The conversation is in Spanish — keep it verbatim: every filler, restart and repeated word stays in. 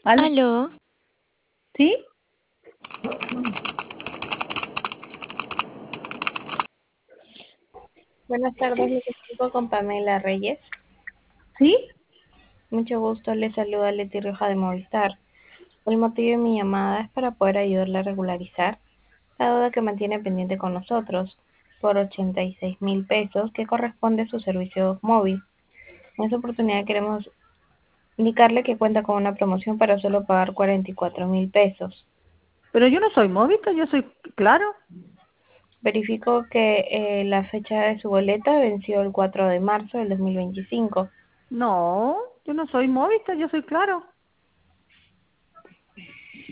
¿Aló? Aló, ¿Sí? Buenas tardes, me comunico con Pamela Reyes. ¿Sí? Mucho gusto, le saluda Leti Rioja de Movistar. El motivo de mi llamada es para poder ayudarle a regularizar la deuda que mantiene pendiente con nosotros por ochenta y seis mil pesos que corresponde a su servicio móvil. En esta oportunidad queremos indicarle que cuenta con una promoción para solo pagar cuarenta y cuatro mil pesos. Pero yo no soy Movistar, yo soy Claro. Verifico que eh, la fecha de su boleta venció el cuatro de marzo del dos mil veinticinco. No, yo no soy Movistar, yo soy Claro.